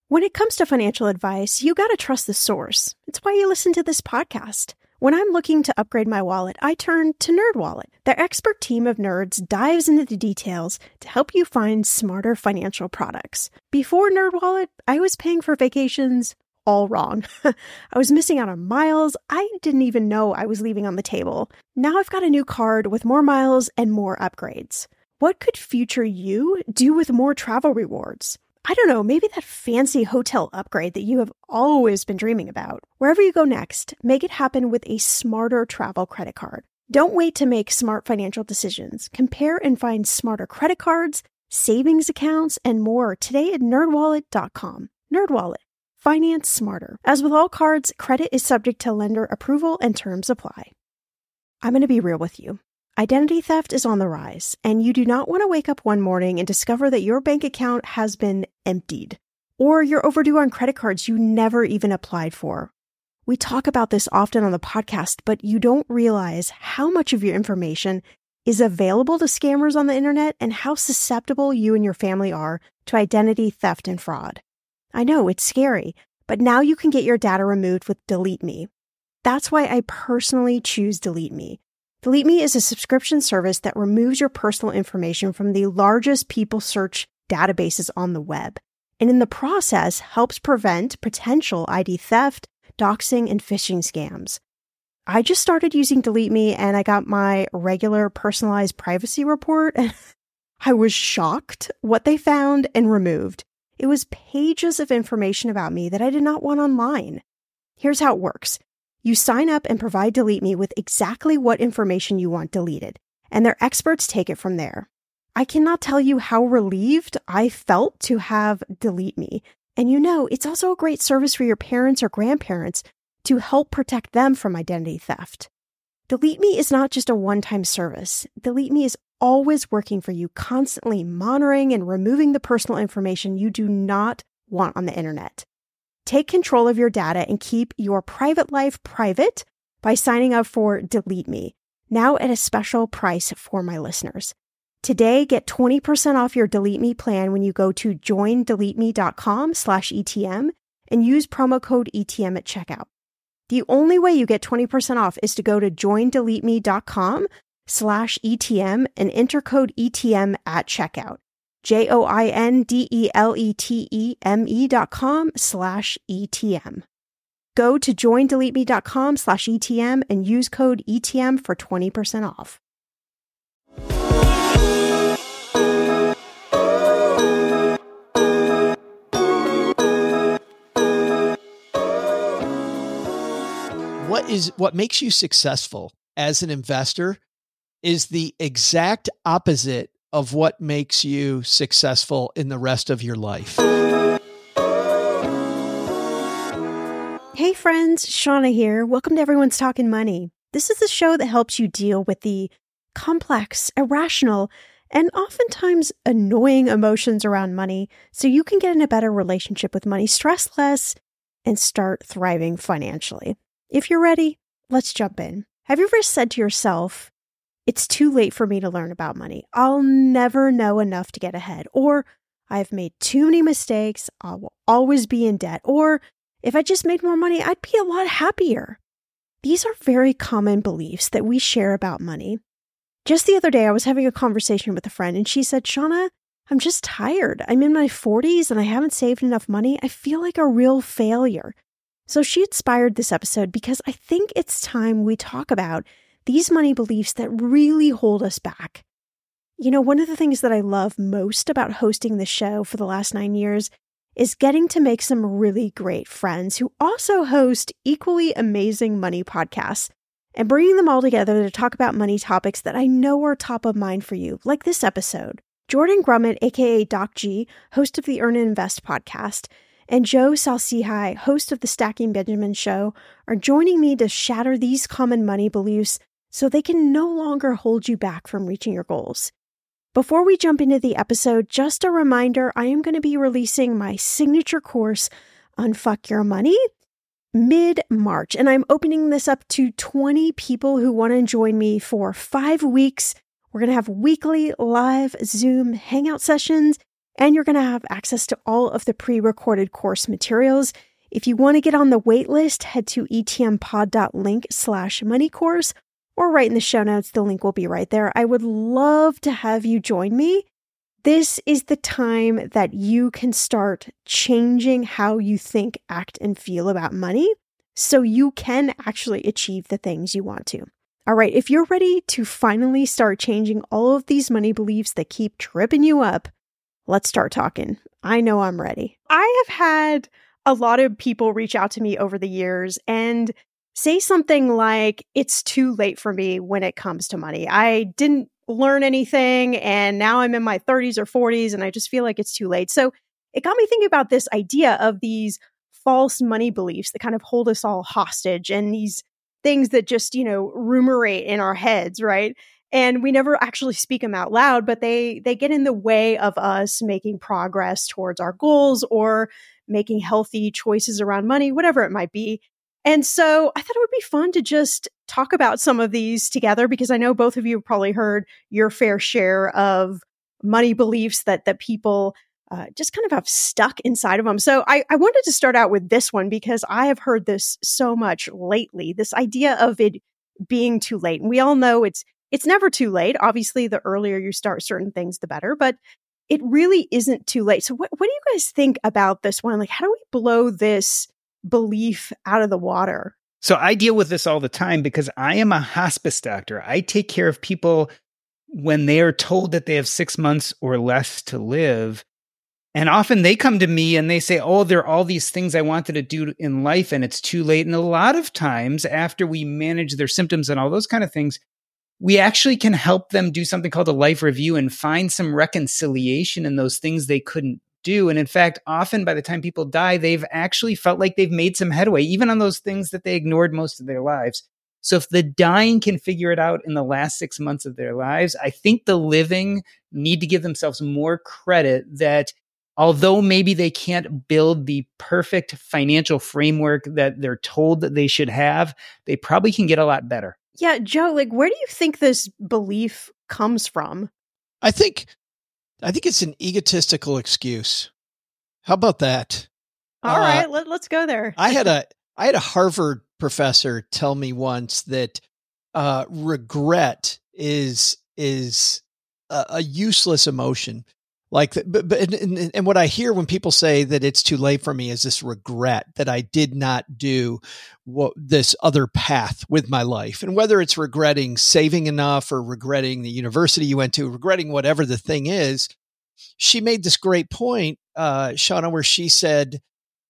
When it comes to financial advice, you gotta trust the source. It's why you listen to this podcast. When I'm looking to upgrade my wallet, I turn to NerdWallet. Their expert team of nerds dives into the details to help you find smarter financial products. Before NerdWallet, I was paying for vacations all wrong. I was missing out on miles I didn't even know I was leaving on the table. Now I've got a new card with more miles and more upgrades. What could future you do with more travel rewards? I don't know, maybe that fancy hotel upgrade that you have always been dreaming about. Wherever you go next, make it happen with a smarter travel credit card. Don't wait to make smart financial decisions. Compare and find smarter credit cards, savings accounts, and more today at nerdwallet.com. NerdWallet. Finance smarter. As with all cards, credit is subject to lender approval and terms apply. I'm going to be real with you. Identity theft is on the rise, and you do not want to wake up one morning and discover that your bank account has been emptied, or you're overdue on credit cards you never even applied for. We talk about this often on the podcast, but you don't realize how much of your information is available to scammers on the internet and how susceptible you and your family are to identity theft and fraud. I know, it's scary, but now you can get your data removed with Delete Me. That's why I personally choose Delete Me. Delete Me is a subscription service that removes your personal information from the largest people search databases on the web, and in the process helps prevent potential ID theft, doxing, and phishing scams. I just started using Delete Me and I got my regular personalized privacy report and I was shocked what they found and removed. It was pages of information about me that I did not want online. Here's how it works. You sign up and provide Delete Me with exactly what information you want deleted, and their experts take it from there. I cannot tell you how relieved I felt to have Delete Me. And you know, it's also a great service for your parents or grandparents to help protect them from identity theft. Delete Me is not just a one-time service. Delete Me is always working for you, constantly monitoring and removing the personal information you do not want on the internet. Take control of your data and keep your private life private by signing up for Delete Me, now at a special price for my listeners. Today, get 20% off your Delete Me plan when you go to joindeleteme.com/ETM and use promo code ETM at checkout. The only way you get 20% off is to go to joindeleteme.com/ETM and enter code ETM at checkout. joindeleteme.com/ETM. Go to joindeleteme.com/ETM and use code ETM for 20% off. What makes you successful as an investor is the exact opposite of what makes you successful in the rest of your life. Hey friends, Shauna here. Welcome to Everyone's Talking Money. This is the show that helps you deal with the complex, irrational, and oftentimes annoying emotions around money so you can get in a better relationship with money, stress less, and start thriving financially. If you're ready, let's jump in. Have you ever said to yourself, it's too late for me to learn about money. I'll never know enough to get ahead. Or I've made too many mistakes. I will always be in debt. Or if I just made more money, I'd be a lot happier. These are very common beliefs that we share about money. Just the other day, I was having a conversation with a friend and she said, Shauna, I'm just tired. I'm in my 40s and I haven't saved enough money. I feel like a real failure. So she inspired this episode because I think it's time we talk about these money beliefs that really hold us back. You know, one of the things that I love most about hosting this show for the last 9 years is getting to make some really great friends who also host equally amazing money podcasts and bringing them all together to talk about money topics that I know are top of mind for you, like this episode. Jordan Grummett, aka Doc G, host of the Earn and Invest podcast, and Joe Saul-Sehy, host of the Stacking Benjamin Show, are joining me to shatter these common money beliefs so they can no longer hold you back from reaching your goals. Before we jump into the episode, just a reminder, I am going to be releasing my signature course, Unfuck Your Money, mid-March, and I'm opening this up to 20 people who want to join me for 5 weeks. We're going to have weekly live Zoom hangout sessions, And you're going to have access to all of the pre-recorded course materials. If you want to get on the wait list, head to etmpod.link/moneycourse or right in the show notes. The link will be right there. I would love to have you join me. This is the time that you can start changing how you think, act, and feel about money so you can actually achieve the things you want to. All right, if you're ready to finally start changing all of these money beliefs that keep tripping you up, let's start talking. I know I'm ready. I have had a lot of people reach out to me over the years and say something like, it's too late for me when it comes to money. I didn't learn anything and now I'm in my 30s or 40s and I just feel like it's too late. So it got me thinking about this idea of these false money beliefs that kind of hold us all hostage and these things that just, ruminate in our heads, right? And we never actually speak them out loud, but they get in the way of us making progress towards our goals or making healthy choices around money, whatever it might be. And so I thought it would be fun to just talk about some of these together because I know both of you have probably heard your fair share of money beliefs that people just kind of have stuck inside of them. So I wanted to start out with this one because I have heard this so much lately, this idea of it being too late. And we all know it's never too late. Obviously, the earlier you start certain things, the better, but it really isn't too late. So what do you guys think about this one? Like, how do we blow this belief out of the water? So I deal with this all the time because I am a hospice doctor. I take care of people when they are told that they have 6 months or less to live. And often they come to me and they say, oh, there are all these things I wanted to do in life and it's too late. And a lot of times after we manage their symptoms and all those kind of things, we actually can help them do something called a life review and find some reconciliation in those things they couldn't do. And in fact, often by the time people die, they've actually felt like they've made some headway, even on those things that they ignored most of their lives. So if the dying can figure it out in the last 6 months of their lives, I think the living need to give themselves more credit that although maybe they can't build the perfect financial framework that they're told that they should have, they probably can get a lot better. Yeah, Joe, where do you think this belief comes from? I think it's an egotistical excuse. How about that? All right, let's go there. I had a Harvard professor tell me once that regret is a useless emotion. Like, and what I hear when people say that it's too late for me is this regret that I did not do this other path with my life. And whether it's regretting saving enough or regretting the university you went to, regretting whatever the thing is, she made this great point, Shauna, where she said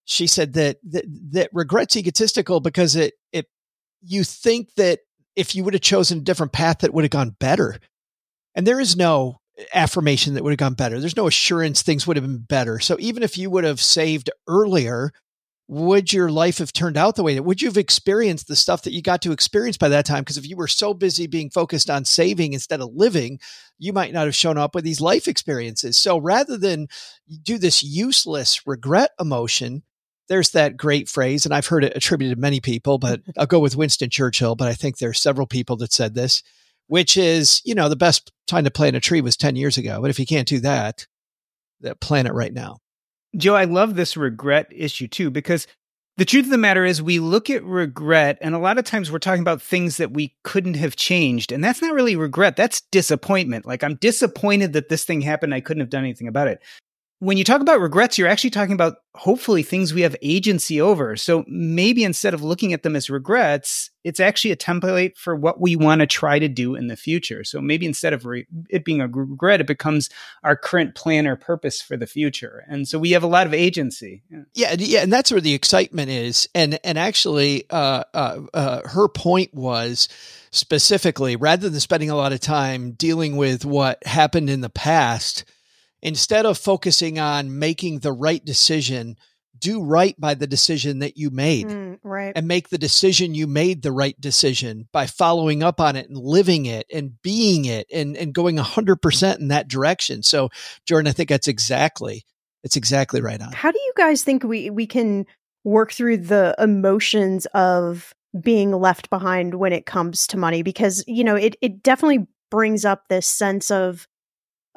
that regret's egotistical because you think that if you would have chosen a different path, that would have gone better. And there is no affirmation that would have gone better. There's no assurance things would have been better. So even if you would have saved earlier, would your life have turned out the way that would you have experienced the stuff that you got to experience by that time? Because if you were so busy being focused on saving instead of living, you might not have shown up with these life experiences. So rather than do this useless regret emotion, there's that great phrase, and I've heard it attributed to many people, but I'll go with Winston Churchill, but I think there's several people that said this, which is, the best time to plant a tree was 10 years ago. But if you can't do that, plant it right now. Joe, I love this regret issue too, because the truth of the matter is we look at regret and a lot of times we're talking about things that we couldn't have changed. And that's not really regret. That's disappointment. Like, I'm disappointed that this thing happened. I couldn't have done anything about it. When you talk about regrets, you're actually talking about hopefully things we have agency over. So maybe instead of looking at them as regrets, it's actually a template for what we want to try to do in the future. So maybe instead of it being a regret, it becomes our current plan or purpose for the future. And so we have a lot of agency. Yeah. And that's where the excitement is. And actually, her point was specifically, rather than spending a lot of time dealing with what happened in the past, instead of focusing on making the right decision, do right by the decision that you made, right. And make the decision you made the right decision by following up on it and living it and being it and going 100% in that direction. So, Jordan, I think it's exactly right on. How do you guys think we can work through the emotions of being left behind when it comes to money? Because, it definitely brings up this sense of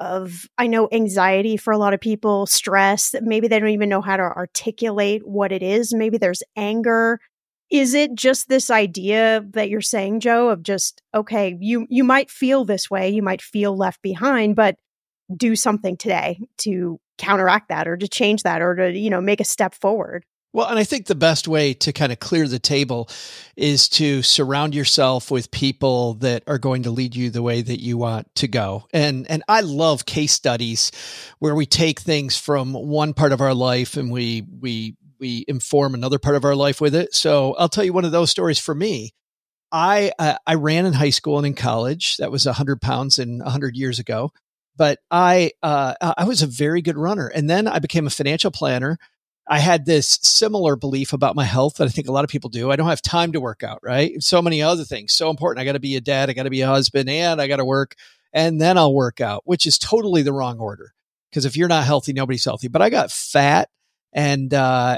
I know, anxiety for a lot of people, stress, that maybe they don't even know how to articulate what it is. Maybe there's anger. Is it just this idea that you're saying, Joe, of just, okay, you might feel this way, you might feel left behind, but do something today to counteract that or to change that or to, make a step forward? Well, and I think the best way to kind of clear the table is to surround yourself with people that are going to lead you the way that you want to go. And I love case studies where we take things from one part of our life and we inform another part of our life with it. So I'll tell you one of those stories for me. I ran in high school and in college. That was 100 pounds and 100 years ago. But I was a very good runner. And then I became a financial planner. I had this similar belief about my health that I think a lot of people do. I don't have time to work out, right? So many other things, so important. I got to be a dad, I got to be a husband, and I got to work, and then I'll work out, which is totally the wrong order. Because if you're not healthy, nobody's healthy. But I got fat, and I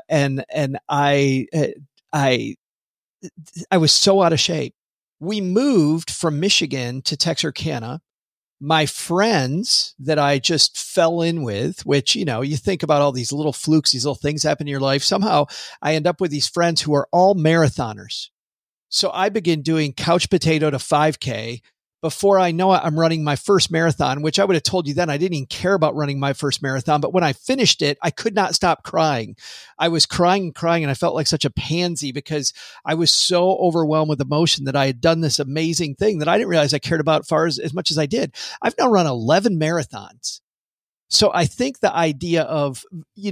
was so out of shape. We moved from Michigan to Texarkana. My friends that I just fell in with, which, you think about all these little flukes, these little things happen in your life. Somehow I end up with these friends who are all marathoners. So I begin doing couch potato to 5K. Before I know it, I'm running my first marathon, which I would have told you then I didn't even care about running my first marathon. But when I finished it, I could not stop crying. I was crying and crying, and I felt like such a pansy because I was so overwhelmed with emotion that I had done this amazing thing that I didn't realize I cared about as much as I did. I've now run 11 marathons. So I think the idea of,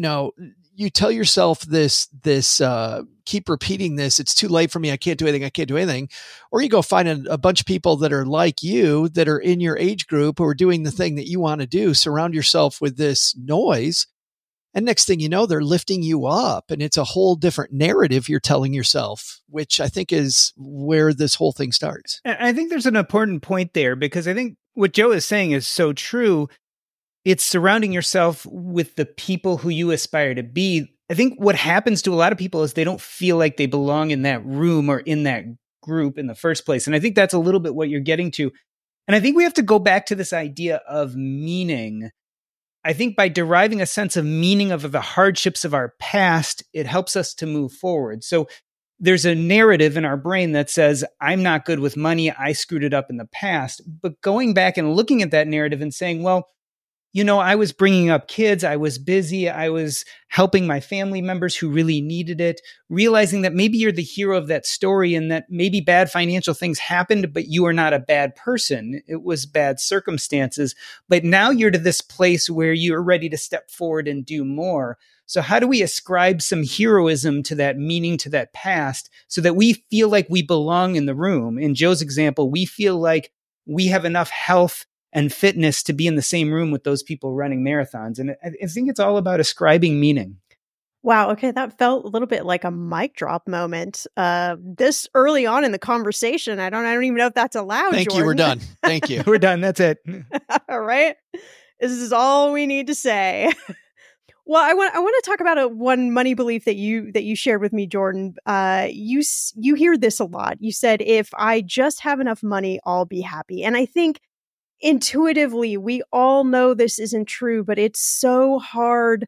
you tell yourself this, keep repeating this, it's too late for me, I can't do anything. Or you go find a bunch of people that are like you, that are in your age group, who are doing the thing that you want to do, surround yourself with this noise. And next thing you know, they're lifting you up. And it's a whole different narrative you're telling yourself, which I think is where this whole thing starts. And I think there's an important point there, because I think what Joe is saying is so true. It's surrounding yourself with the people who you aspire to be. I think what happens to a lot of people is they don't feel like they belong in that room or in that group in the first place. And I think that's a little bit what you're getting to. And I think we have to go back to this idea of meaning. I think by deriving a sense of meaning of the hardships of our past, it helps us to move forward. So there's a narrative in our brain that says, I'm not good with money, I screwed it up in the past. But going back and looking at that narrative and saying, well, I was bringing up kids, I was busy, I was helping my family members who really needed it, realizing that maybe you're the hero of that story and that maybe bad financial things happened, but you are not a bad person. It was bad circumstances. But now you're to this place where you're ready to step forward and do more. So how do we ascribe some heroism to that meaning, to that past, so that we feel like we belong in the room? In Joe's example, we feel like we have enough health and fitness to be in the same room with those people running marathons. And I think it's all about ascribing meaning. Wow. Okay. That felt a little bit like a mic drop moment. This early on in the conversation, I don't even know if that's allowed. Thank Jordan. you. We're done. Thank you. We're done. That's it. All right. This is all we need to say. Well, I want to talk about one money belief that you shared with me, Jordan. You hear this a lot. You said, if I just have enough money, I'll be happy. And I think intuitively, we all know this isn't true, but it's so hard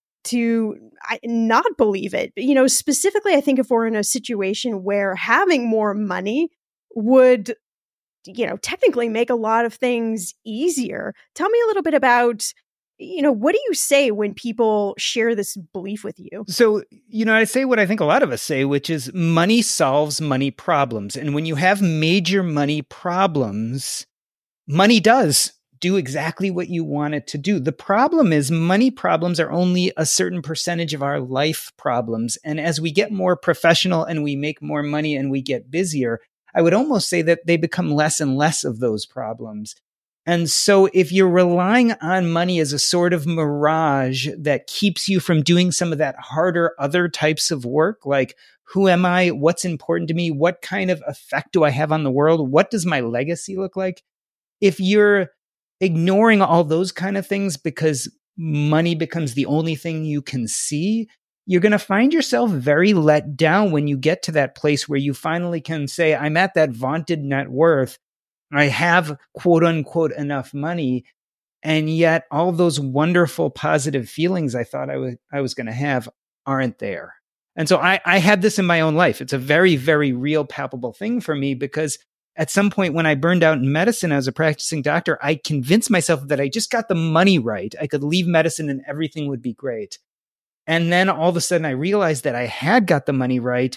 to not believe it. Specifically, I think if we're in a situation where having more money would, technically make a lot of things easier. Tell me a little bit about, what do you say when people share this belief with you? So, I say what I think a lot of us say, which is money solves money problems. And when you have major money problems, money does do exactly what you want it to do. The problem is money problems are only a certain percentage of our life problems. And as we get more professional and we make more money and we get busier, I would almost say that they become less and less of those problems. And so if you're relying on money as a sort of mirage that keeps you from doing some of that harder other types of work, like who am I? What's important to me? What kind of effect do I have on the world? What does my legacy look like? If you're ignoring all those kind of things because money becomes the only thing you can see, you're going to find yourself very let down when you get to that place where you finally can say, I'm at that vaunted net worth. I have quote unquote enough money. And yet all those wonderful positive feelings I thought I was going to have aren't there. And so I had this in my own life. It's a very, very real, palpable thing for me, because at some point when I burned out in medicine as a practicing doctor, I convinced myself that I just got the money right. I could leave medicine and everything would be great. And then all of a sudden I realized that I had got the money right.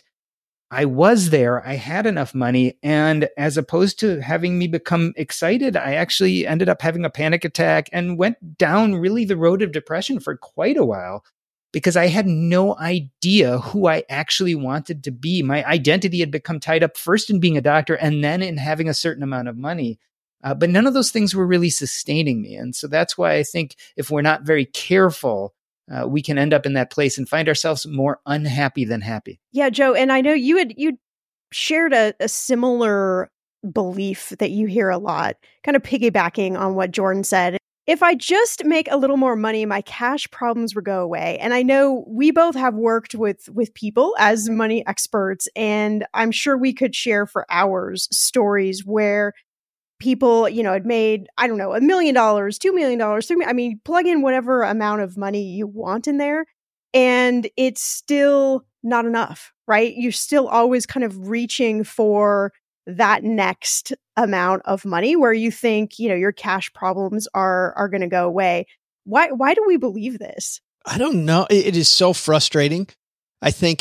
I was there. I had enough money. And as opposed to having me become excited, I actually ended up having a panic attack and went down really the road of depression for quite a while, because I had no idea who I actually wanted to be. My identity had become tied up first in being a doctor and then in having a certain amount of money. But none of those things were really sustaining me. And so that's why I think if we're not very careful, we can end up in that place and find ourselves more unhappy than happy. Yeah, Joe. And I know you shared a similar belief that you hear a lot, kind of piggybacking on what Jordan said. If I just make a little more money, my cash problems will go away. And I know we both have worked with people as money experts, and I'm sure we could share for hours stories where people, had made, I don't know, $1 million, $2 million, $3 million. I mean, plug in whatever amount of money you want in there, and it's still not enough, right? You're still always kind of reaching for that next amount of money where you think, your cash problems are going to go away. Why do we believe this? I don't know. It is so frustrating. I think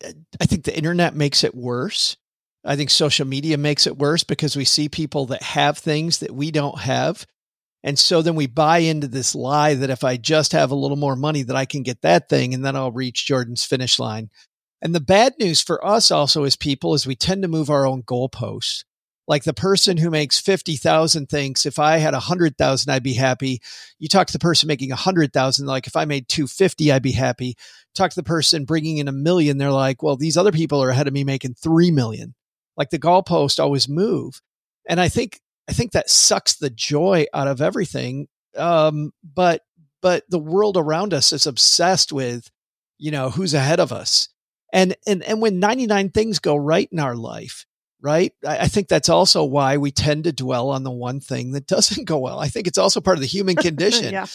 the internet makes it worse. I think social media makes it worse because we see people that have things that we don't have. And so then we buy into this lie that if I just have a little more money that I can get that thing and then I'll reach Jordan's finish line. And the bad news for us also as people is we tend to move our own goalposts. Like the person who makes 50,000 thinks if I had 100,000, I'd be happy. You talk to the person making 100,000, like if I made 250, I'd be happy. Talk to the person bringing in $1 million. They're like, well, these other people are ahead of me making 3 million. Like the goalposts always move. And I think that sucks the joy out of everything. But the world around us is obsessed with, who's ahead of us. And when 99 things go right in our life, right? I think that's also why we tend to dwell on the one thing that doesn't go well. I think it's also part of the human condition. Yeah.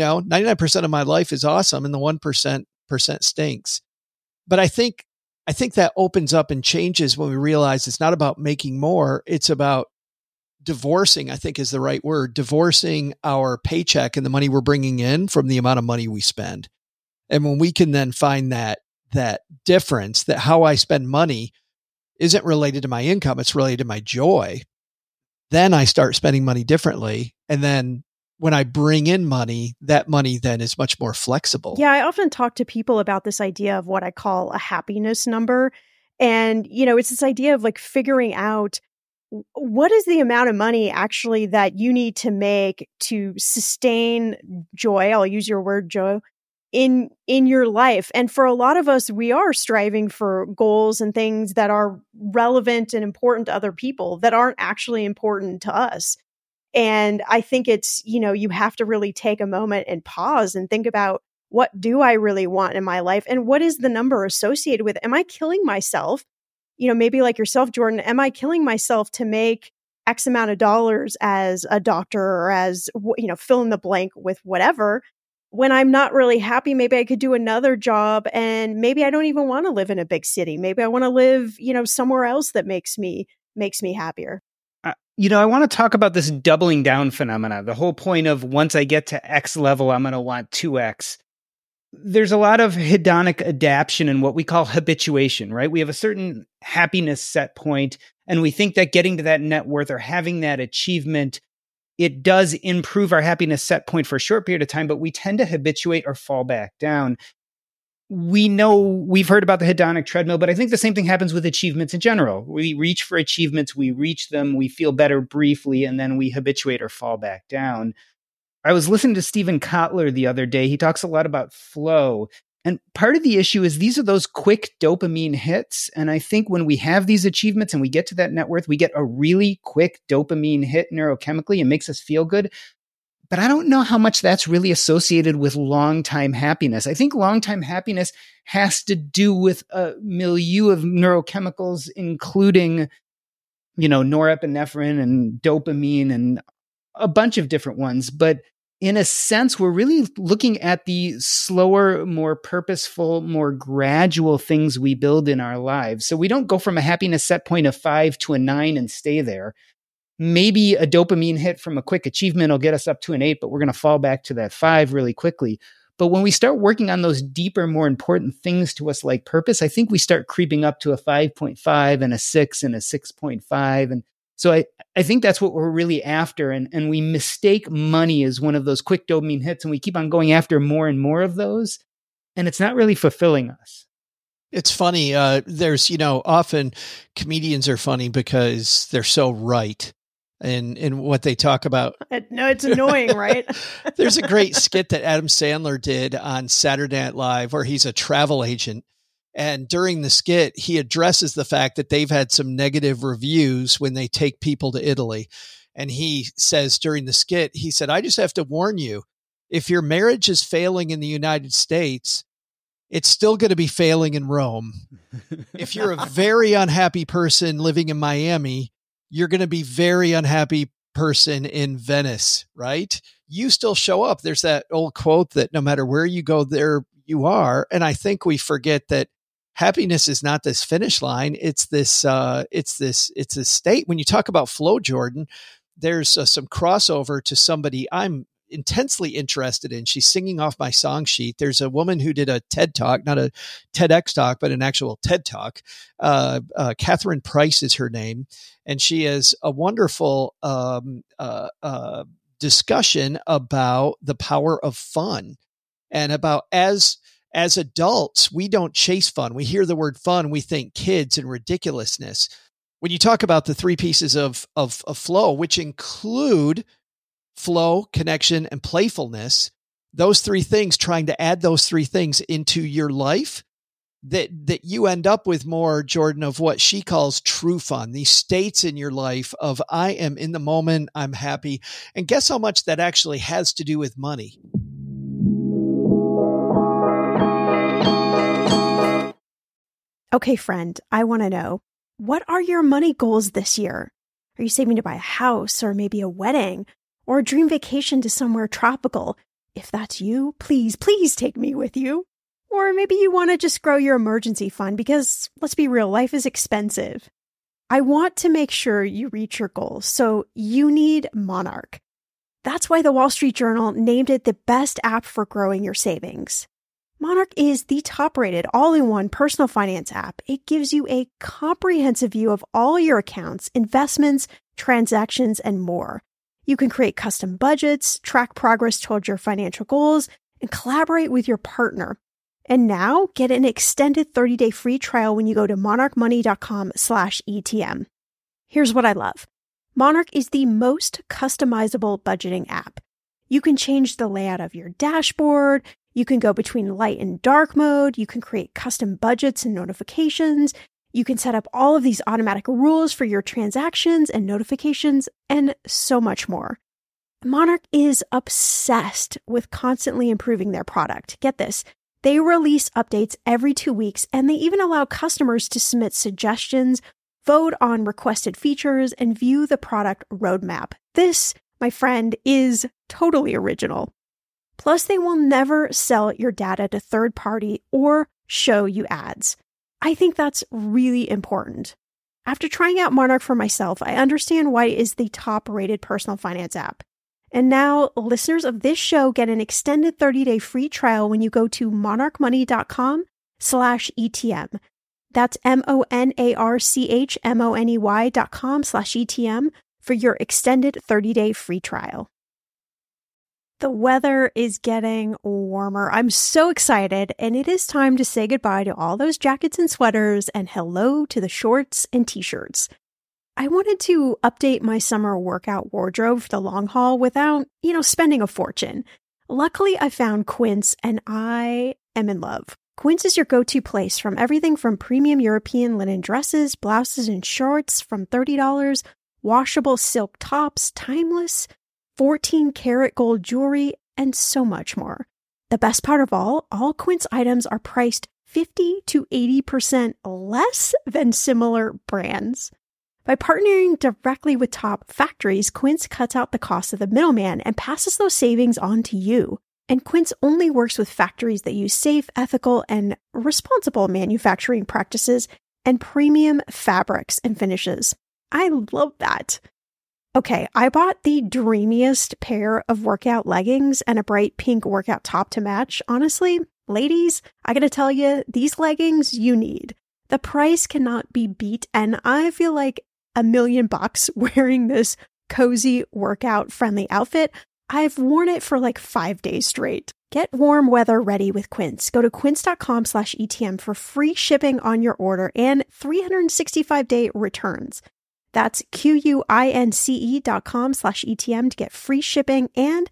99% of my life is awesome and the 1% stinks. But I think that opens up and changes when we realize it's not about making more. It's about divorcing, I think is the right word, divorcing our paycheck and the money we're bringing in from the amount of money we spend. And when we can then find that difference, that how I spend money isn't related to my income, it's related to my joy, then I start spending money differently. And then when I bring in money, that money then is much more flexible. Yeah, I often talk to people about this idea of what I call a happiness number. And, it's this idea of like figuring out what is the amount of money actually that you need to make to sustain joy. I'll use your word, Joe, in your life. And for a lot of us, we are striving for goals and things that are relevant and important to other people that aren't actually important to us. And I think it's, you have to really take a moment and pause and think about, what do I really want in my life? And what is the number associated with it? Am I killing myself? Maybe like yourself, Jordan, am I killing myself to make X amount of dollars as a doctor or as, fill in the blank with whatever? When I'm not really happy, maybe I could do another job, and maybe I don't even want to live in a big city. Maybe I want to live, somewhere else that makes me happier. I want to talk about this doubling down phenomena. The whole point of once I get to X level, I'm going to want 2X. There's a lot of hedonic adaptation and what we call habituation, right? We have a certain happiness set point, and we think that getting to that net worth or having that achievement, it does improve our happiness set point for a short period of time, but we tend to habituate or fall back down. We know we've heard about the hedonic treadmill, but I think the same thing happens with achievements in general. We reach for achievements, we reach them, we feel better briefly, and then we habituate or fall back down. I was listening to Steven Kotler the other day. He talks a lot about flow. And part of the issue is these are those quick dopamine hits. And I think when we have these achievements and we get to that net worth, we get a really quick dopamine hit neurochemically and makes us feel good. But I don't know how much that's really associated with long-time happiness. I think long-time happiness has to do with a milieu of neurochemicals, including, norepinephrine and dopamine and a bunch of different ones. But in a sense, we're really looking at the slower, more purposeful, more gradual things we build in our lives. So we don't go from a happiness set point of 5 to a 9 and stay there. Maybe a dopamine hit from a quick achievement will get us up to an 8, but we're going to fall back to that 5 really quickly. But when we start working on those deeper, more important things to us like purpose, I think we start creeping up to a 5.5 and a 6 and a 6.5. And so I think that's what we're really after. And we mistake money as one of those quick dopamine hits, and we keep on going after more and more of those. And it's not really fulfilling us. It's funny. There's, often comedians are funny because they're so right in what they talk about. No, it's annoying, right? There's a great skit that Adam Sandler did on Saturday Night Live where he's a travel agent. And during the skit, he addresses the fact that they've had some negative reviews when they take people to Italy. And he says during the skit, he said, I just have to warn you, if your marriage is failing in the United States, it's still going to be failing in Rome. If you're a very unhappy person living in Miami, you're going to be very unhappy person in Venice, right? You still show up. There's that old quote that no matter where you go, there you are. And I think we forget that happiness is not this finish line. It's this state. When you talk about flow, Jordan, there's some crossover to somebody I'm intensely interested in. She's singing off my song sheet. There's a woman who did a TED Talk, not a TEDx talk, but an actual TED Talk. Catherine Price is her name. And she has a wonderful discussion about the power of fun and about as adults, we don't chase fun. We hear the word fun, we think kids and ridiculousness. When you talk about the 3 pieces of flow, which include flow, connection, and playfulness, those 3 things, trying to add those 3 things into your life, that you end up with more, Jordan, of what she calls true fun, these states in your life of I am in the moment, I'm happy. And guess how much that actually has to do with money? Okay, friend, I want to know, what are your money goals this year? Are you saving to buy a house or maybe a wedding or a dream vacation to somewhere tropical? If that's you, please take me with you. Or maybe you want to just grow your emergency fund because, let's be real, life is expensive. I want to make sure you reach your goals, so you need Monarch. That's why the Wall Street Journal named it the best app for growing your savings. Monarch is the top-rated all-in-one personal finance app. It gives you a comprehensive view of all your accounts, investments, transactions, and more. You can create custom budgets, track progress towards your financial goals, and collaborate with your partner. And now, get an extended 30-day free trial when you go to monarchmoney.com/ETM. Here's what I love. Monarch is the most customizable budgeting app. You can change the layout of your dashboard. You can go between light and dark mode. You can create custom budgets and notifications. You can set up all of these automatic rules for your transactions and notifications, and so much more. Monarch is obsessed with constantly improving their product. Get this. They release updates every 2 weeks, and they even allow customers to submit suggestions, vote on requested features, and view the product roadmap. This, my friend, is totally original. Plus, they will never sell your data to third party or show you ads. I think that's really important. After trying out Monarch for myself, I understand why it is the top-rated personal finance app. And now, listeners of this show get an extended 30-day free trial when you go to monarchmoney.com/ETM. That's monarchmoney.com/ETM for your extended 30-day free trial. The weather is getting warmer. I'm so excited, and it is time to say goodbye to all those jackets and sweaters and hello to the shorts and t-shirts. I wanted to update my summer workout wardrobe for the long haul without, spending a fortune. Luckily, I found Quince, and I am in love. Quince is your go-to place from everything from premium European linen dresses, blouses, and shorts from $30, washable silk tops, timeless, 14-karat gold jewelry, and so much more. The best part of all Quince items are priced 50 to 80% less than similar brands. By partnering directly with top factories, Quince cuts out the cost of the middleman and passes those savings on to you. And Quince only works with factories that use safe, ethical, and responsible manufacturing practices and premium fabrics and finishes. I love that. Okay, I bought the dreamiest pair of workout leggings and a bright pink workout top to match. Honestly, ladies, I gotta tell you, these leggings you need. The price cannot be beat, and I feel like $1,000,000 wearing this cozy workout-friendly outfit. I've worn it for like 5 days straight. Get warm weather ready with Quince. Go to quince.com/ETM for free shipping on your order and 365-day returns. That's QUINCE.com/ETM to get free shipping and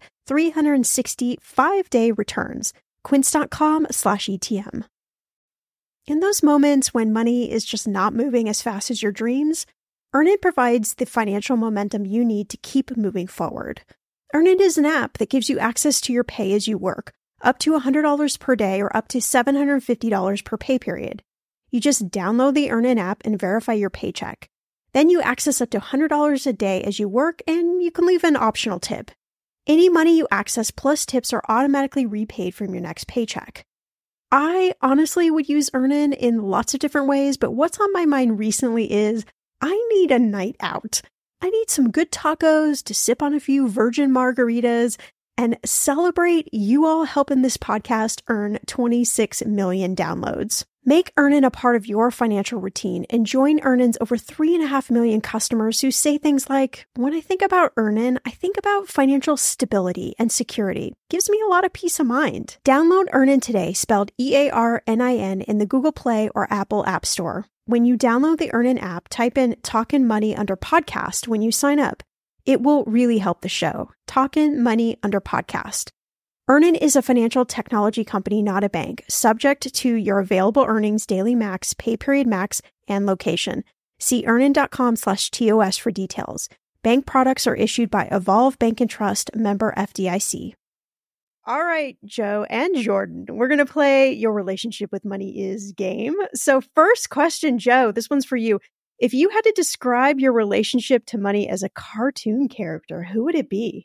365-day returns. Quince.com/ETM. In those moments when money is just not moving as fast as your dreams, Earnin provides the financial momentum you need to keep moving forward. Earnin is an app that gives you access to your pay as you work, up to $100 per day or up to $750 per pay period. You just download the Earnin app and verify your paycheck. Then you access up to $100 a day as you work, and you can leave an optional tip. Any money you access plus tips are automatically repaid from your next paycheck. I honestly would use Earnin in lots of different ways, but what's on my mind recently is I need a night out. I need some good tacos to sip on a few virgin margaritas and celebrate you all helping this podcast earn 26 million downloads. Make Earnin a part of your financial routine and join Earnin's over 3.5 million customers who say things like, when I think about Earnin, I think about financial stability and security. Gives me a lot of peace of mind. Download Earnin today, spelled EARNIN, in the Google Play or Apple App Store. When you download the Earnin app, type in Talkin' Money under podcast when you sign up. It will really help the show. Talkin' Money under podcast. Earnin is a financial technology company, not a bank, subject to your available earnings, daily max, pay period max, and location. See earnin.com/TOS for details. Bank products are issued by Evolve Bank and Trust, member FDIC. All right, Joe and Jordan, we're going to play Your Relationship with Money Is game. So first question, Joe, this one's for you. If you had to describe your relationship to money as a cartoon character, who would it be?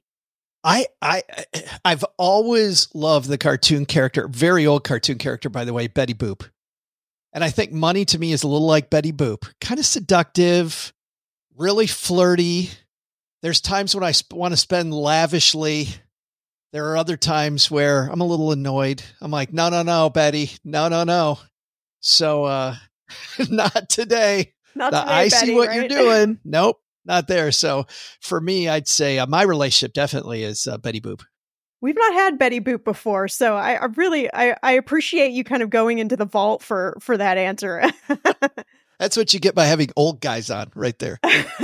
I've always loved the cartoon character, very old cartoon character, by the way, Betty Boop. And I think money to me is a little like Betty Boop, kind of seductive, really flirty. There's times when I want to spend lavishly. There are other times where I'm a little annoyed. I'm like, no, Betty, no. So, not today. Not today, I Betty, see what right? you're doing. Nope. Not there. So for me, I'd say my relationship definitely is Betty Boop. We've not had Betty Boop before, so I really appreciate you kind of going into the vault for that answer. That's what you get by having old guys on right there.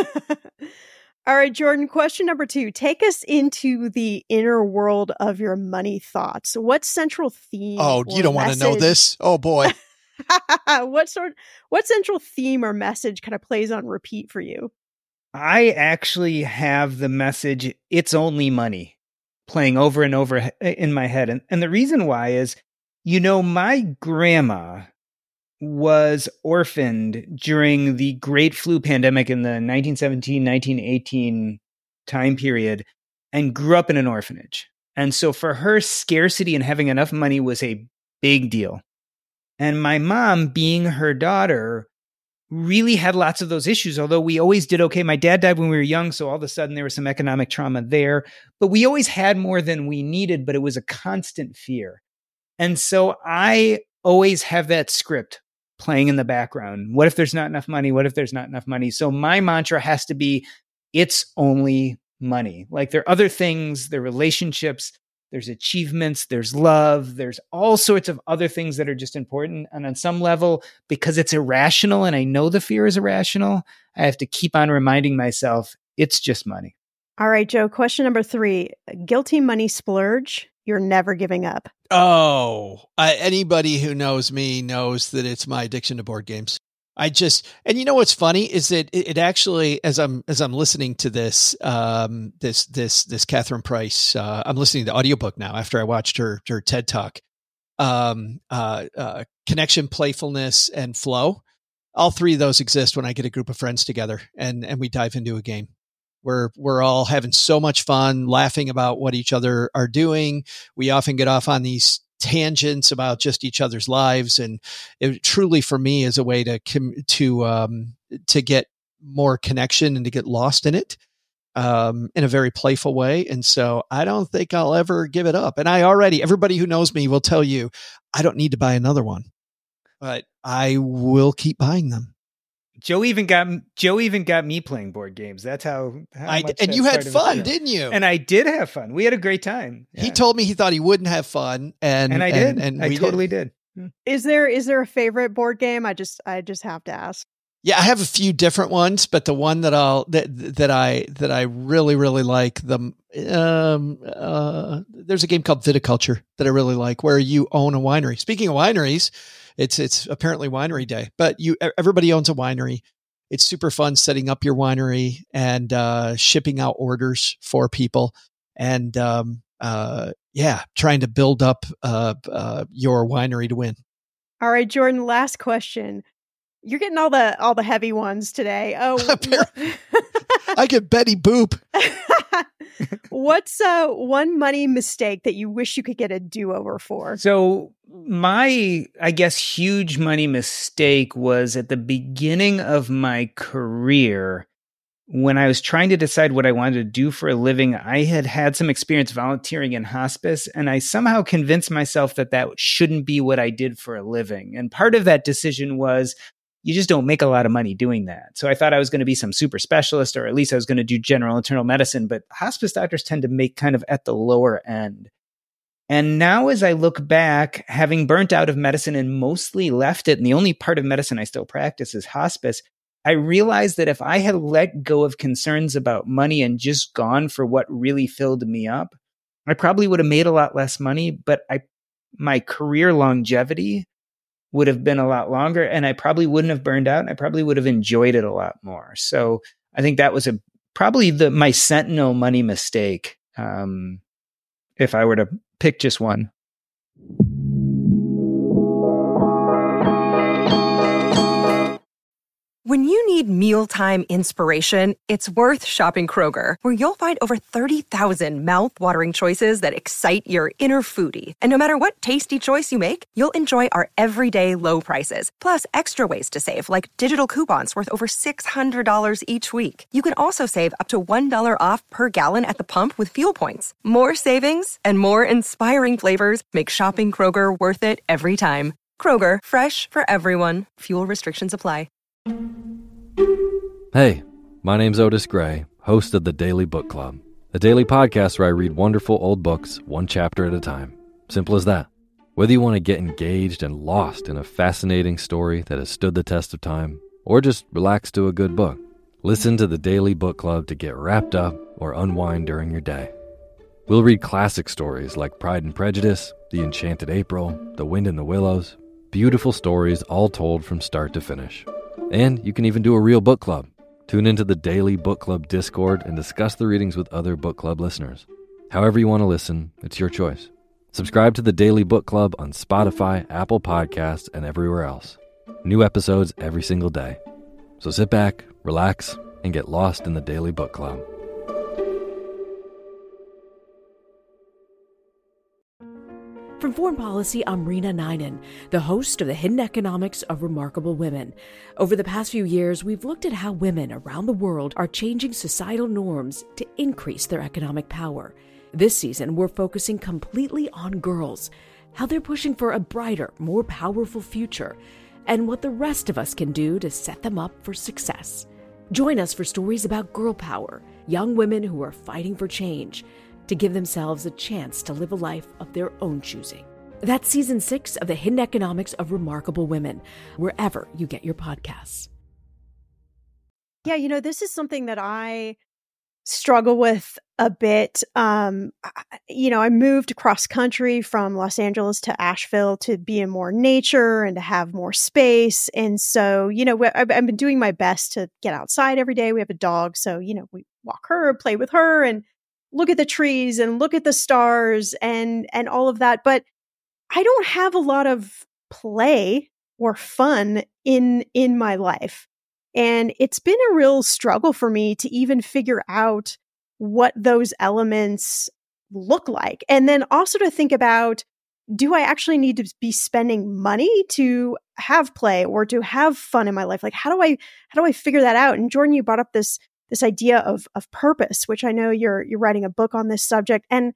All right, Jordan, question number 2. Take us into the inner world of your money thoughts. What central theme? Oh, you don't want to know this? Oh, boy. What central theme or message kind of plays on repeat for you? I actually have the message, it's only money, playing over and over in my head. And the reason why is, my grandma was orphaned during the Great Flu pandemic in the 1917, 1918 time period and grew up in an orphanage. And so for her, scarcity and having enough money was a big deal. And my mom, being her daughter, really had lots of those issues, although we always did okay. My dad died when we were young, so all of a sudden there was some economic trauma there. But we always had more than we needed, but it was a constant fear. And so I always have that script playing in the background. What if there's not enough money? What if there's not enough money? So my mantra has to be, it's only money. Like there are other things, there are relationships, there's achievements, there's love, there's all sorts of other things that are just important. And on some level, because it's irrational and I know the fear is irrational, I have to keep on reminding myself it's just money. All right, Joe, question number 3. Guilty money splurge. You're never giving up. Oh, anybody who knows me knows that it's my addiction to board games. And you know what's funny is that it actually, as I'm listening to this Catherine Price, I'm listening to the audiobook now after I watched her TED Talk, Connection, Playfulness, and Flow. all three of those exist when I get a group of friends together and we dive into a game. We're all having so much fun, laughing about what each other are doing. We often get off on these tangents about just each other's lives, and it truly, for me, is a way to get more connection and to get lost in it in a very playful way. And so I don't think I'll ever give it up. And everybody who knows me will tell you, I don't need to buy another one, but I will keep buying them. Joe even got me playing board games. That's how and you had fun, didn't you? And I did have fun. We had a great time. Yeah. He told me he thought he wouldn't have fun, and I did. And I totally did. Is there a favorite board game? I just have to ask. Yeah, I have a few different ones, but the one that I really like, there's a game called Viticulture that I really like, where you own a winery. Speaking of wineries, it's apparently winery day, but everybody owns a winery. It's super fun setting up your winery and shipping out orders for people, and trying to build up your winery to win. All right, Jordan, last question. You're getting all the heavy ones today. Oh, I get Betty Boop. What's one money mistake that you wish you could get a do-over for? So my, I guess, huge money mistake was at the beginning of my career when I was trying to decide what I wanted to do for a living. I had some experience volunteering in hospice, and I somehow convinced myself that shouldn't be what I did for a living. And part of that decision was, you just don't make a lot of money doing that. So I thought I was going to be some super specialist, or at least I was going to do general internal medicine, but hospice doctors tend to make kind of at the lower end. And now as I look back, having burnt out of medicine and mostly left it, and the only part of medicine I still practice is hospice, I realized that if I had let go of concerns about money and just gone for what really filled me up, I probably would have made a lot less money, but my career longevity would have been a lot longer, and I probably wouldn't have burned out, and I probably would have enjoyed it a lot more. So I think that was probably my sentinel money mistake, if I were to pick just one. When you need mealtime inspiration, it's worth shopping Kroger, where you'll find over 30,000 mouth-watering choices that excite your inner foodie. And no matter what tasty choice you make, you'll enjoy our everyday low prices, plus extra ways to save, like digital coupons worth over $600 each week. You can also save up to $1 off per gallon at the pump with fuel points. More savings and more inspiring flavors make shopping Kroger worth it every time. Kroger, fresh for everyone. Fuel restrictions apply. Hey, my name's Otis Gray, host of the Daily Book Club, a daily podcast where I read wonderful old books one chapter at a time. Simple as that. Whether you want to get engaged and lost in a fascinating story that has stood the test of time, or just relax to a good book, listen to the Daily Book Club to get wrapped up or unwind during your day. We'll read classic stories like Pride and Prejudice, The Enchanted April, The Wind in the Willows, beautiful stories all told from start to finish. And you can even do a real book club. Tune into the Daily Book Club Discord and discuss the readings with other book club listeners. However you want to listen, it's your choice. Subscribe to the Daily Book Club on Spotify, Apple Podcasts, and everywhere else. New episodes every single day. So sit back, relax, and get lost in the Daily Book Club. From Foreign Policy, I'm Rena Ninan, the host of The Hidden Economics of Remarkable Women. Over the past few years, we've looked at how women around the world are changing societal norms to increase their economic power. This season, we're focusing completely on girls, how they're pushing for a brighter, more powerful future, and what the rest of us can do to set them up for success. Join us for stories about girl power, young women who are fighting for change, to give themselves a chance to live a life of their own choosing. That's Season 6 of The Hidden Economics of Remarkable Women, wherever you get your podcasts. Yeah, this is something that I struggle with a bit. I moved cross country from Los Angeles to Asheville to be in more nature and to have more space. And so, I've been doing my best to get outside every day. We have a dog, so, we walk her, play with her, and look at the trees and look at the stars and all of that. But I don't have a lot of play or fun in my life. And it's been a real struggle for me to even figure out what those elements look like. And then also to think about, do I actually need to be spending money to have play or to have fun in my life? Like, how do I figure that out? And Jordan, you brought up this idea of purpose, which I know you're writing a book on this subject. And,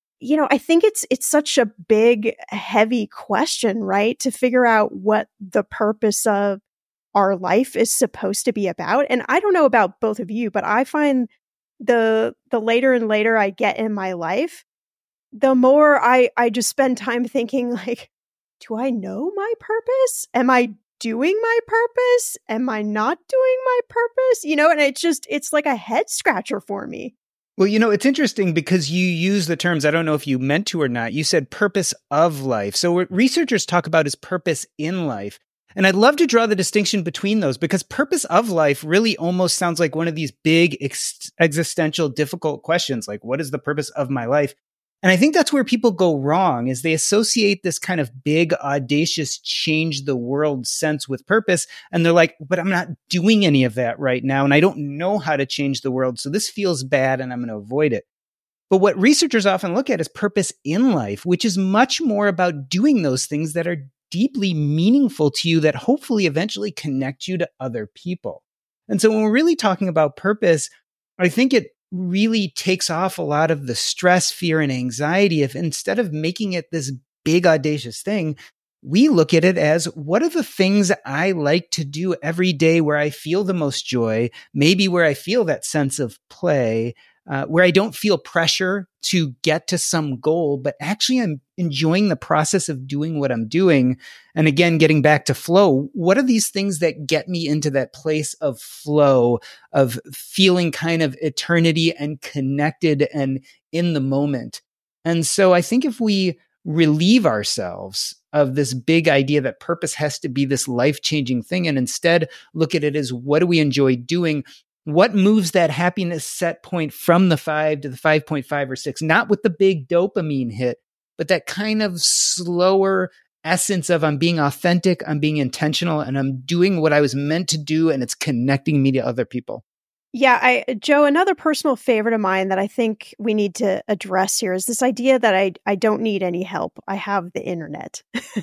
I think it's such a big, heavy question, right? To figure out what the purpose of our life is supposed to be about. And I don't know about both of you, but I find the later and later I get in my life, the more I just spend time thinking, like, do I know my purpose? Am I doing my purpose? Am I not doing my purpose? And it's like a head scratcher for me. Well, it's interesting because you use the terms, I don't know if you meant to or not, you said purpose of life. So what researchers talk about is purpose in life. And I'd love to draw the distinction between those because purpose of life really almost sounds like one of these big existential difficult questions, like what is the purpose of my life? And I think that's where people go wrong, is they associate this kind of big, audacious, change the world sense with purpose. And they're like, but I'm not doing any of that right now. And I don't know how to change the world. So this feels bad and I'm going to avoid it. But what researchers often look at is purpose in life, which is much more about doing those things that are deeply meaningful to you that hopefully eventually connect you to other people. And so when we're really talking about purpose, I think it really takes off a lot of the stress, fear, and anxiety if instead of making it this big, audacious thing, we look at it as what are the things I like to do every day where I feel the most joy, maybe where I feel that sense of play, where I don't feel pressure to get to some goal, but actually I'm enjoying the process of doing what I'm doing. And again, getting back to flow, what are these things that get me into that place of flow, of feeling kind of eternity and connected and in the moment? And so I think if we relieve ourselves of this big idea that purpose has to be this life-changing thing and instead look at it as what do we enjoy doing? What moves that happiness set point from the 5 to the 5.5 or 6? Not with the big dopamine hit, but that kind of slower essence of I'm being authentic, I'm being intentional, and I'm doing what I was meant to do, and it's connecting me to other people. Yeah, Joe, another personal favorite of mine that I think we need to address here is this idea that I don't need any help. I have the internet.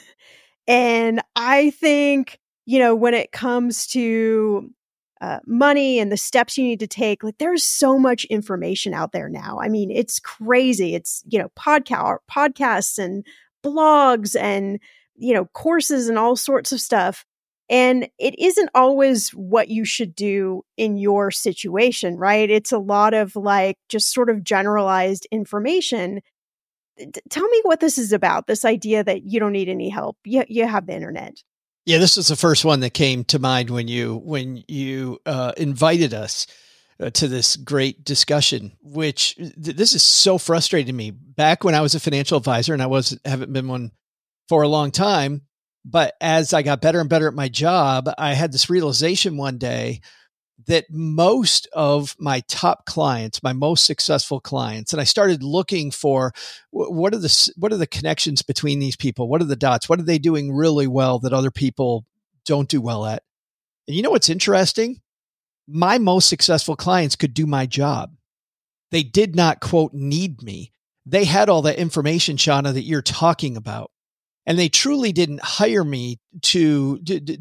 And I think, when it comes to money and the steps you need to take, like there's so much information out there now. I mean, it's crazy. It's, podcasts and blogs and, courses and all sorts of stuff. And it isn't always what you should do in your situation, right? It's a lot of like just sort of generalized information. Tell me what this is about, this idea that you don't need any help. You have the internet. Yeah, this was the first one that came to mind when you invited us to this great discussion, which this is so frustrating to me. Back when I was a financial advisor, and haven't been one for a long time, but as I got better and better at my job, I had this realization one day that most of my top clients, my most successful clients, and I started looking for what are the connections between these people? What are the dots? What are they doing really well that other people don't do well at? And you know what's interesting? My most successful clients could do my job. They did not, quote, need me. They had all that information, Shauna, that you're talking about. And they truly didn't hire me to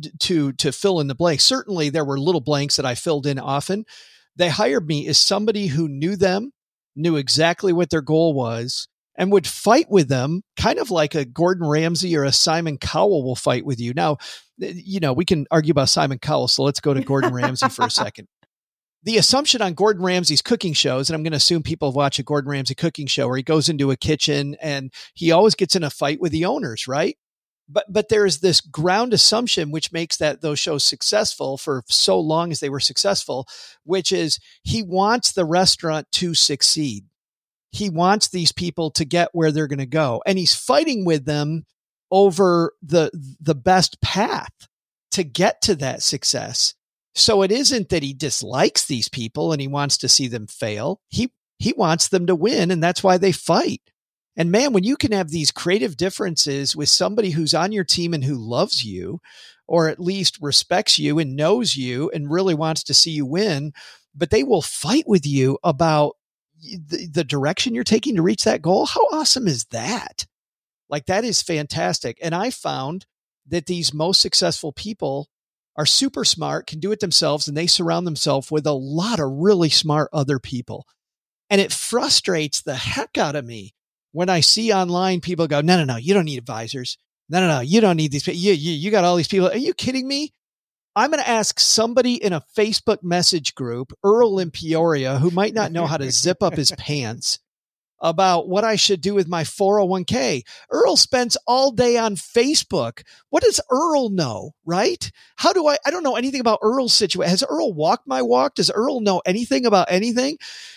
fill in the blanks. Certainly there were little blanks that I filled in often. They hired me as somebody who knew them, knew exactly what their goal was, and would fight with them kind of like a Gordon Ramsay or a Simon Cowell will fight with you. Now, we can argue about Simon Cowell, so let's go to Gordon Ramsay for a second. The assumption on Gordon Ramsay's cooking shows, and I'm going to assume people have watched a Gordon Ramsay cooking show where he goes into a kitchen and he always gets in a fight with the owners, right? But there's this ground assumption which makes those shows successful for so long as they were successful, which is he wants the restaurant to succeed. He wants these people to get where they're going to go. And he's fighting with them over the best path to get to that success. So it isn't that he dislikes these people and he wants to see them fail. He wants them to win, and that's why they fight. And man, when you can have these creative differences with somebody who's on your team and who loves you, or at least respects you and knows you and really wants to see you win, but they will fight with you about the direction you're taking to reach that goal. How awesome is that? Like, that is fantastic. And I found that these most successful people are super smart, can do it themselves, and they surround themselves with a lot of really smart other people. And it frustrates the heck out of me when I see online people go, no, you don't need advisors. No, you don't need these people. You got all these people. Are you kidding me? I'm going to ask somebody in a Facebook message group, Earl in Peoria, who might not know how to zip up his pants, about what I should do with my 401k. Earl spends all day on Facebook. What does Earl know, right? I don't know anything about Earl's situation. Has Earl walked my walk? Does Earl know anything about anything?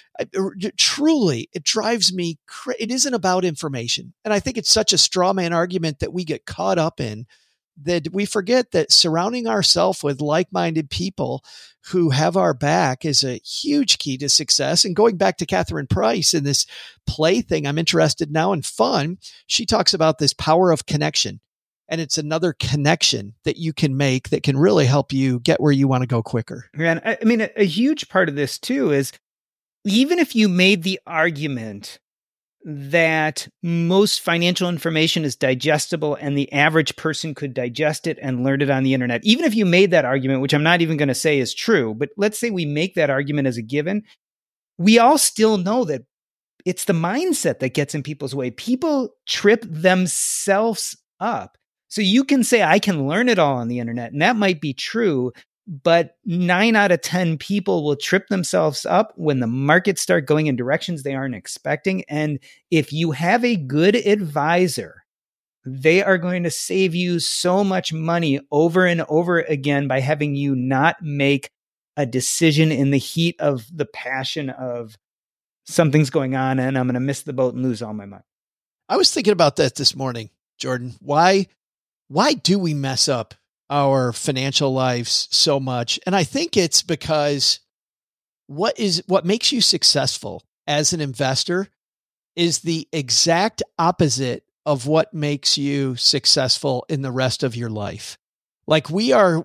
Truly, it drives me crazy. It isn't about information. And I think it's such a straw man argument that we get caught up in, that we forget that surrounding ourselves with like-minded people who have our back is a huge key to success. And going back to Catherine Price and this play thing, I'm interested now in fun. She talks about this power of connection. And it's another connection that you can make that can really help you get where you want to go quicker. And I mean, a huge part of this too is, even if you made the argument that most financial information is digestible and the average person could digest it and learn it on the internet, even if you made that argument, which I'm not even going to say is true, but let's say we make that argument as a given, we all still know that it's the mindset that gets in people's way. People trip themselves up. So you can say, I can learn it all on the internet, and that might be true, but 9 out of 10 people will trip themselves up when the markets start going in directions they aren't expecting. And if you have a good advisor, they are going to save you so much money over and over again by having you not make a decision in the heat of the passion of something's going on and I'm going to miss the boat and lose all my money. I was thinking about that this morning, Jordan. Why do we mess up our financial lives so much? And I think it's because what makes you successful as an investor is the exact opposite of what makes you successful in the rest of your life. Like we are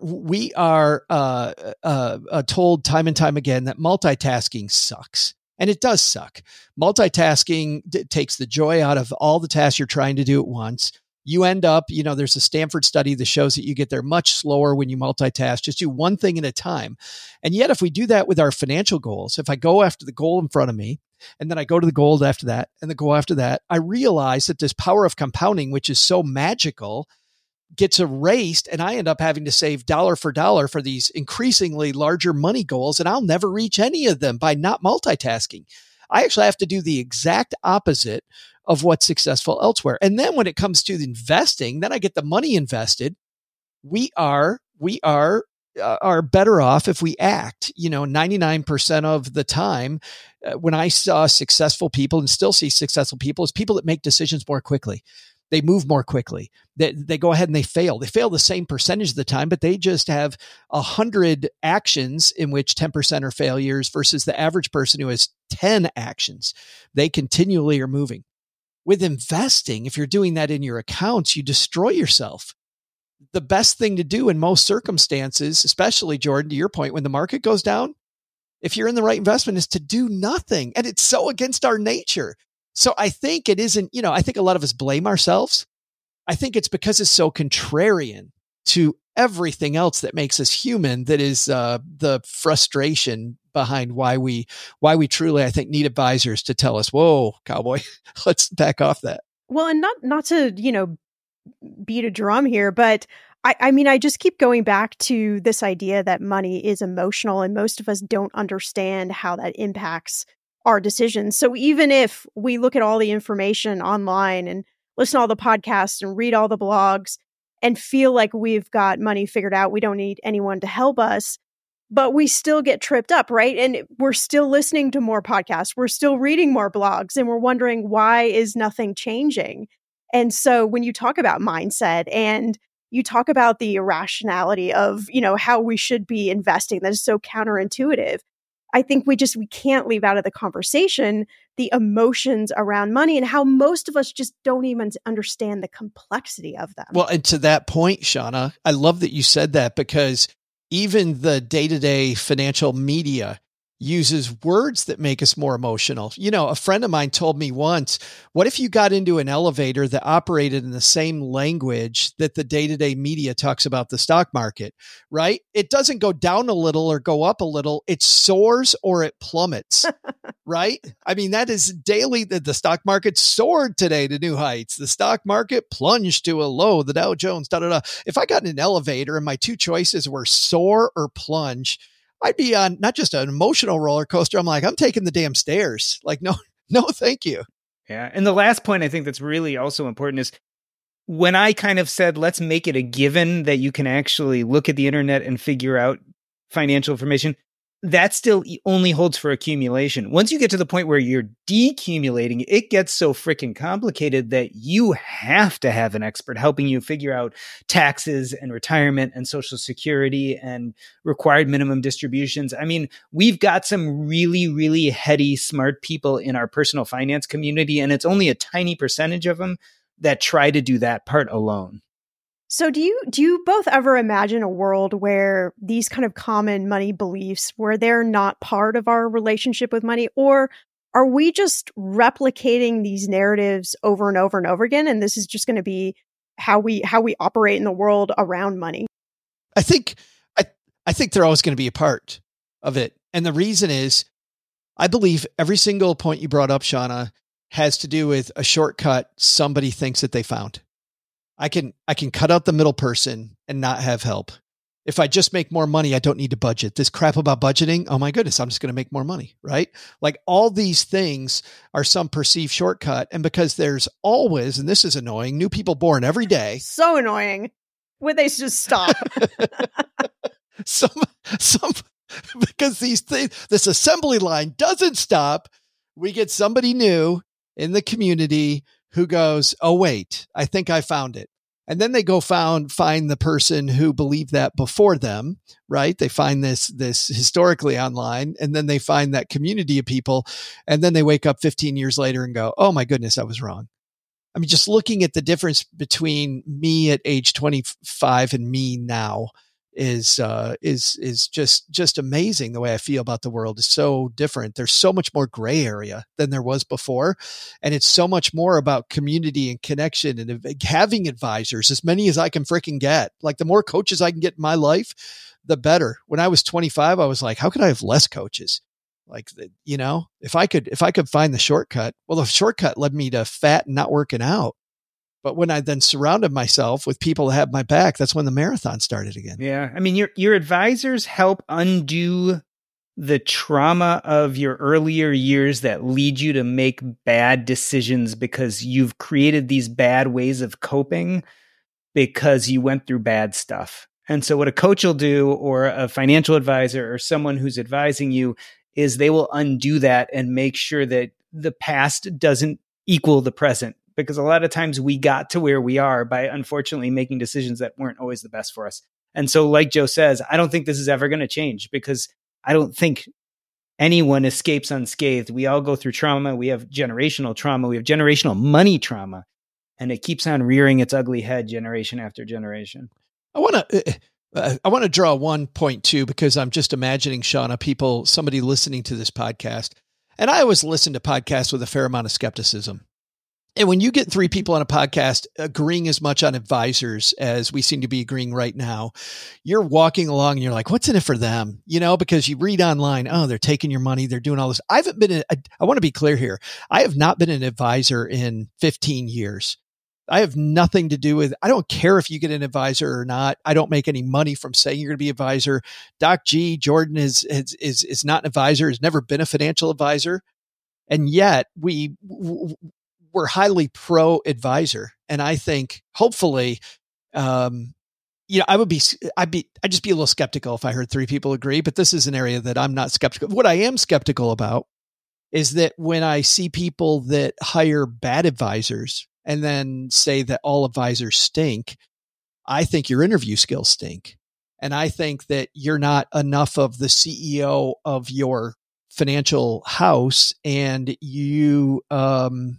told time and time again that multitasking sucks. And it does suck. Multitasking takes the joy out of all the tasks you're trying to do at once. You end up, there's a Stanford study that shows that you get there much slower when you multitask. Just do one thing at a time. And yet, if we do that with our financial goals, if I go after the goal in front of me, and then I go to the goal after that, and the goal after that, I realize that this power of compounding, which is so magical, gets erased, and I end up having to save dollar for dollar for these increasingly larger money goals, and I'll never reach any of them by not multitasking. I actually have to do the exact opposite of what's successful elsewhere. And then when it comes to investing, then I get the money invested. We are better off if we act. 99% of the time, when I saw successful people and still see successful people, is people that make decisions more quickly. They move more quickly. They go ahead and they fail. They fail the same percentage of the time, but they just have 100 actions in which 10% are failures versus the average person who has 10 actions. They continually are moving. With investing, if you're doing that in your accounts, you destroy yourself. The best thing to do in most circumstances, especially, Jordan, to your point, when the market goes down, if you're in the right investment, is to do nothing. And it's so against our nature. So I think it isn't, I think a lot of us blame ourselves. I think it's because it's so contrarian to everything else that makes us human that is the frustration behind why we truly, I think, need advisors to tell us, whoa, cowboy, let's back off that. Well, and not to, beat a drum here, but I mean, I just keep going back to this idea that money is emotional, and most of us don't understand how that impacts our decisions. So even if we look at all the information online and listen to all the podcasts and read all the blogs and feel like we've got money figured out, we don't need anyone to help us, but we still get tripped up, right? And we're still listening to more podcasts. We're still reading more blogs, and we're wondering, why is nothing changing? And so when you talk about mindset and you talk about the irrationality of, how we should be investing, that is so counterintuitive. I think we can't leave out of the conversation the emotions around money and how most of us just don't even understand the complexity of them. Well, and to that point, Shauna, I love that you said that, because even the day-to-day financial media uses words that make us more emotional. You know, a friend of mine told me once, what if you got into an elevator that operated in the same language that the day-to-day media talks about the stock market, right? It doesn't go down a little or go up a little. It soars or it plummets, right? I mean, that is daily. The stock market soared today to new heights. The stock market plunged to a low, the Dow Jones, If I got in an elevator and my two choices were soar or plunge, I'd be on not just an emotional roller coaster. I'm like, I'm taking the damn stairs. Like, no, thank you. Yeah. And the last point I think that's really also important is when I kind of said, let's make it a given that you can actually look at the internet and figure out financial information, that still only holds for accumulation. Once you get to the point where you're decumulating, it gets so freaking complicated that you have to have an expert helping you figure out taxes and retirement and Social Security and required minimum distributions. I mean, we've got some really, really heady, smart people in our personal finance community, and it's only a tiny percentage of them that try to do that part alone. So do you both ever imagine a world where these kind of common money beliefs, where they're not part of our relationship with money, or are we just replicating these narratives over and over and over again, and this is just going to be how we operate in the world around money? I think they're always going to be a part of it. And the reason is, I believe every single point you brought up, Shauna, has to do with a shortcut somebody thinks that they found. I can cut out the middle person and not have help. If I just make more money, I don't need to budget. This crap about budgeting, oh my goodness, I'm just going to make more money, right? Like, all these things are some perceived shortcut. And because there's always, and this is annoying, new people born every day. So annoying. Would they just stop? some because these things, this assembly line doesn't stop. We get somebody new in the community who goes, oh wait, I think I found it. And then they go find the person who believed that before them, right? They find this historically online, and then they find that community of people. And then they wake up 15 years later and go, oh my goodness, I was wrong. I mean, just looking at the difference between me at age 25 and me now is just amazing. The way I feel about the world is so different. There's so much more gray area than there was before. And it's so much more about community and connection and having advisors, as many as I can freaking get. Like, the more coaches I can get in my life, the better. When I was 25, I was like, how could I have less coaches? Like, you know, if I could find the shortcut, well, the shortcut led me to fat and not working out. But when I then surrounded myself with people that have my back, that's when the marathon started again. Yeah. I mean, your advisors help undo the trauma of your earlier years that lead you to make bad decisions because you've created these bad ways of coping because you went through bad stuff. And so what a coach will do, or a financial advisor or someone who's advising you, is they will undo that and make sure that the past doesn't equal the present. Because a lot of times we got to where we are by, unfortunately, making decisions that weren't always the best for us. And so, like Joe says, I don't think this is ever going to change, because I don't think anyone escapes unscathed. We all go through trauma. We have generational trauma. We have generational money trauma. And it keeps on rearing its ugly head generation after generation. I want to draw one point too, because I'm just imagining, Shauna, somebody listening to this podcast. And I always listen to podcasts with a fair amount of skepticism. And when you get three people on a podcast agreeing as much on advisors as we seem to be agreeing right now, you're walking along and you're like, what's in it for them? You know, because you read online, oh, they're taking your money. They're doing all this. I want to be clear here. I have not been an advisor in 15 years. I have nothing to do with, I don't care if you get an advisor or not. I don't make any money from saying you're going to be an advisor. Doc G, Jordan is not an advisor, has never been a financial advisor. And yet we're highly pro advisor. And I think hopefully, I'd just be a little skeptical if I heard three people agree, but this is an area that I'm not skeptical. What I am skeptical about is that when I see people that hire bad advisors and then say that all advisors stink, I think your interview skills stink. And I think that you're not enough of the CEO of your financial house and you haven't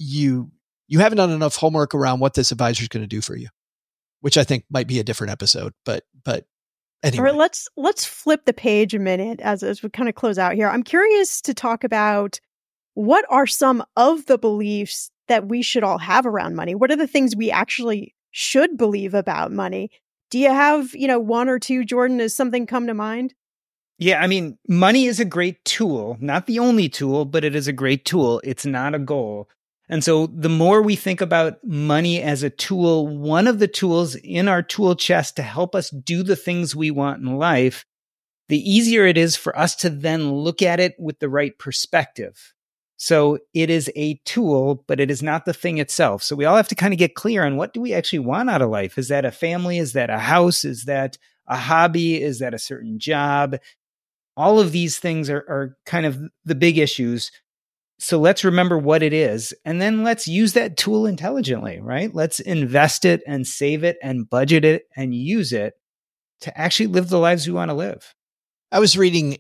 done enough homework around what this advisor is going to do for you, which I think might be a different episode, but anyway. All right, let's flip the page a minute as we kind of close out here. I'm curious to talk about what are some of the beliefs that we should all have around money? What are the things we actually should believe about money? Do you have, one or two, Jordan? Does something come to mind? Yeah, I mean, money is a great tool, not the only tool, but it is a great tool. It's not a goal. And so the more we think about money as a tool, one of the tools in our tool chest to help us do the things we want in life, the easier it is for us to then look at it with the right perspective. So it is a tool, but it is not the thing itself. So we all have to kind of get clear on what do we actually want out of life? Is that a family? Is that a house? Is that a hobby? Is that a certain job? All of these things are kind of the big issues. So let's remember what it is, and then let's use that tool intelligently, right? Let's invest it and save it and budget it and use it to actually live the lives we want to live. I was reading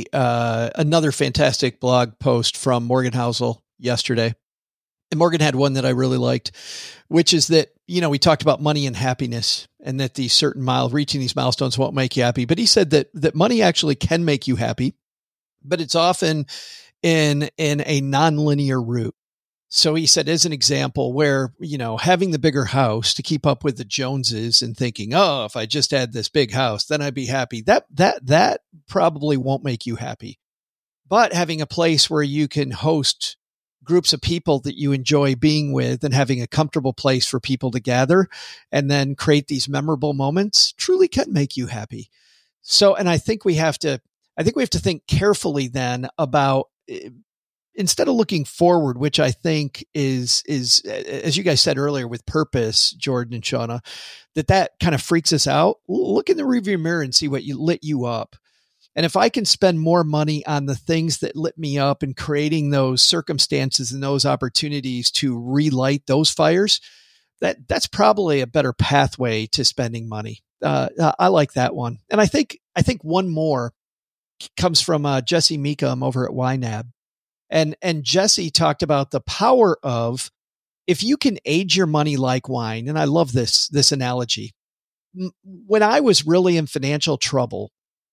another fantastic blog post from Morgan Housel yesterday. And Morgan had one that I really liked, which is that, we talked about money and happiness and that reaching these milestones won't make you happy. But he said that money actually can make you happy, but it's often in a nonlinear route. So he said, as an example, where, having the bigger house to keep up with the Joneses and thinking, oh, if I just had this big house, then I'd be happy. That probably won't make you happy. But having a place where you can host groups of people that you enjoy being with and having a comfortable place for people to gather and then create these memorable moments truly can make you happy. So, and I think we have to think carefully then about, instead of looking forward, which I think is, as you guys said earlier with purpose, Jordan and Shauna, that kind of freaks us out. Look in the rearview mirror and see what lit you up. And if I can spend more money on the things that lit me up and creating those circumstances and those opportunities to relight those fires, that's probably a better pathway to spending money. I like that one. And I think one more comes from Jesse Meekum over at YNAB. And Jesse talked about the power of, if you can age your money like wine, and I love this analogy. When I was really in financial trouble,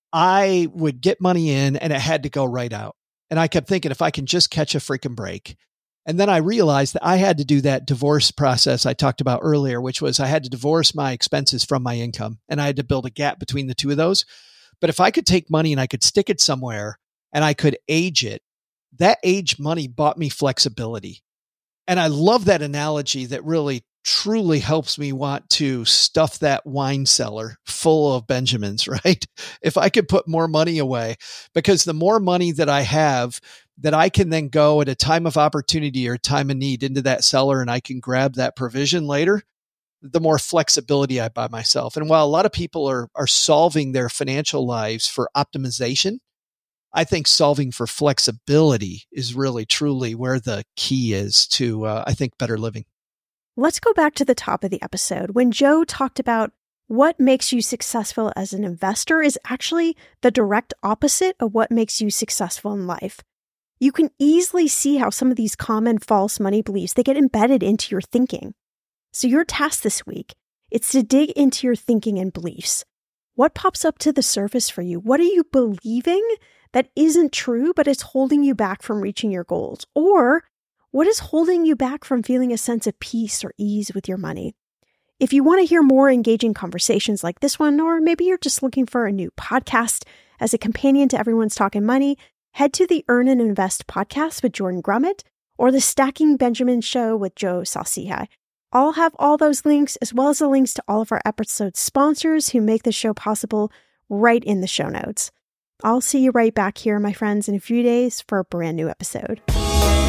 I would get money in and it had to go right out. And I kept thinking, if I can just catch a freaking break. And then I realized that I had to do that divorce process I talked about earlier, which was I had to divorce my expenses from my income. And I had to build a gap between the two of those. But if I could take money and I could stick it somewhere and I could age it, that aged money bought me flexibility. And I love that analogy that really truly helps me want to stuff that wine cellar full of Benjamins, right? If I could put more money away, because the more money that I have, that I can then go at a time of opportunity or time of need into that cellar and I can grab that provision later, the more flexibility I buy myself. And while a lot of people are solving their financial lives for optimization, I think solving for flexibility is really truly where the key is to, I think, better living. Let's go back to the top of the episode when Joe talked about what makes you successful as an investor is actually the direct opposite of what makes you successful in life. You can easily see how some of these common false money beliefs, they get embedded into your thinking. So your task this week, it's to dig into your thinking and beliefs. What pops up to the surface for you? What are you believing that isn't true, but it's holding you back from reaching your goals? Or what is holding you back from feeling a sense of peace or ease with your money? If you want to hear more engaging conversations like this one, or maybe you're just looking for a new podcast as a companion to Everyone's Talking Money, head to the Earn and Invest podcast with Jordan Grummett or the Stacking Benjamin show with Joe Saul-Sehy. I'll have all those links, as well as the links to all of our episode sponsors who make the show possible, right in the show notes. I'll see you right back here, my friends, in a few days for a brand new episode.